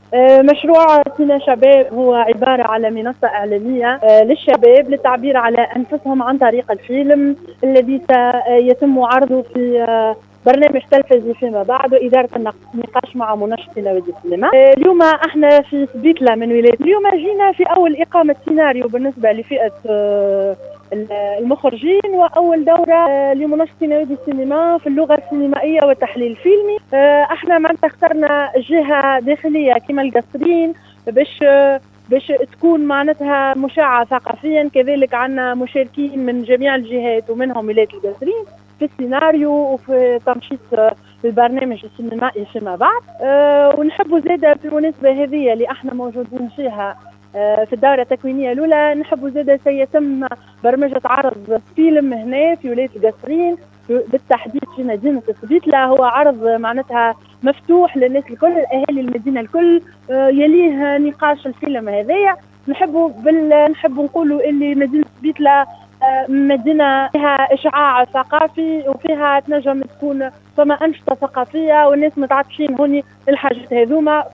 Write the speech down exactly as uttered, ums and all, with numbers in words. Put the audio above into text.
آه، مشروع سينا شباب هو عبارة على منصة إعلامية آه، للشباب للتعبير على أنفسهم عن طريق الفيلم الذي سيتم عرضه في آه، برنامج تلفزي فيما بعد، وإدارة النقاش مع منشط نوادي السينما. آه، اليوم احنا في سبيتلا من ولاية. اليوم جينا في أول إقامة سيناريو بالنسبة لفئة آه، المخرجين، وأول دورة آه، لمنشط نوادي السينما في اللغة السينمائية والتحليل الفيلمي. آه، احنا معناتها اخترنا جهة داخلية كما القصرين باش باش تكون معناتها مشعة ثقافيا. كذلك عندنا مشاركين من جميع الجهات ومنهم ولاية القصرين في السيناريو وفي تنشيط البرنامج السينمائي فيما بعد. أه ونحبوا زادة بالمناسبة هذه اللي احنا موجودين فيها أه في الدورة التكوينية الأولى، نحبوا زادة سيتم برمجة عرض فيلم هنا في ولاية القصرين بالتحديد في مدينة سبيتلا. هو عرض معناتها مفتوح للناس الكل، الأهالي المدينة الكل. أه يليه نقاش الفيلم هذايا. نحبوا بال نحبوا نقولوا اللي مدينة سبيتلا مدينة فيها إشعاع ثقافي وفيها تنجم تكون فما أنشطة ثقافية والناس متعطشين هوني الحاجات هذوما.